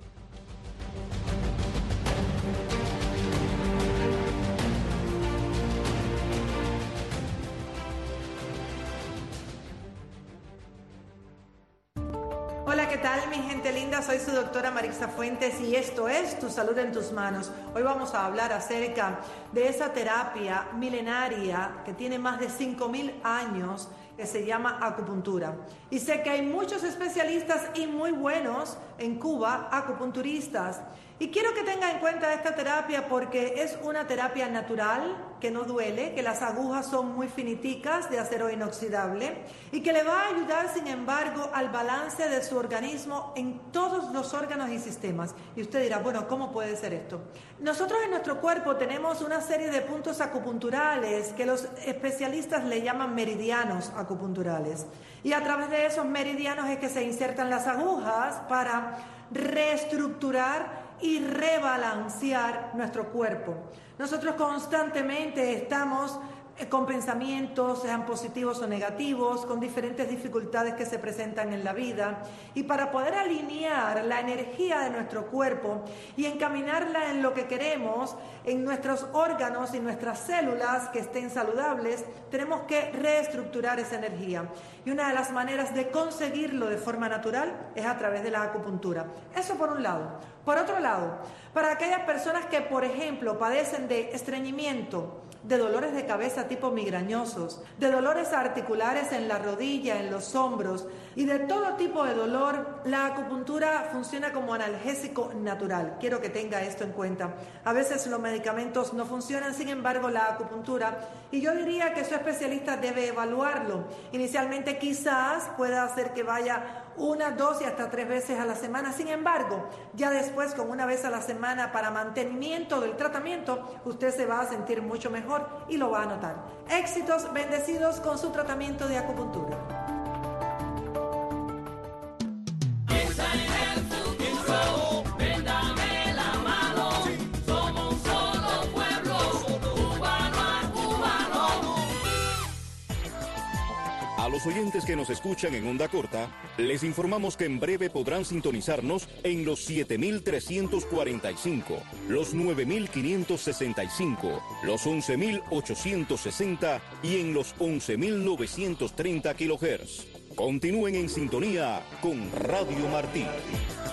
Hola, ¿qué tal, mi gente linda? Soy su doctora Marixa Fuentes y esto es Tu Salud en Tus Manos. Hoy vamos a hablar acerca de esa terapia milenaria que tiene más de 5.000 años, que se llama acupuntura. Y sé que hay muchos especialistas y muy buenos en Cuba, acupunturistas. Y quiero que tenga en cuenta esta terapia porque es una terapia natural, que no duele, que las agujas son muy finiticas, de acero inoxidable, y que le va a ayudar, sin embargo, al balance de su organismo en todos los órganos y sistemas. Y usted dirá, bueno, ¿cómo puede ser esto? Nosotros en nuestro cuerpo tenemos una serie de puntos acupunturales que los especialistas le llaman meridianos acupunturales. Y a través de esos meridianos es que se insertan las agujas para reestructurar y rebalancear nuestro cuerpo. Nosotros constantemente estamos con pensamientos, sean positivos o negativos, con diferentes dificultades que se presentan en la vida, y para poder alinear la energía de nuestro cuerpo y encaminarla en lo que queremos, en nuestros órganos y nuestras células que estén saludables, tenemos que reestructurar esa energía. Y una de las maneras de conseguirlo de forma natural es a través de la acupuntura. Eso por un lado. Por otro lado, para aquellas personas que, por ejemplo, padecen de estreñimiento, de dolores de cabeza tipo migrañosos, de dolores articulares en la rodilla, en los hombros y de todo tipo de dolor, la acupuntura funciona como analgésico natural. Quiero que tenga esto en cuenta. A veces los medicamentos no funcionan, sin embargo la acupuntura, y yo diría que su especialista debe evaluarlo. Inicialmente quizás pueda hacer que vaya 1, 2 y hasta 3 veces a la semana. Sin embargo, ya después con 1 vez a la semana para mantenimiento del tratamiento, usted se va a sentir mucho mejor y lo va a notar. Éxitos, bendecidos con su tratamiento de acupuntura.
A los oyentes que nos escuchan en onda corta, les informamos que en breve podrán sintonizarnos en los 7.345, los 9.565, los 11.860 y en los 11.930 kHz. Continúen en sintonía con Radio Martí.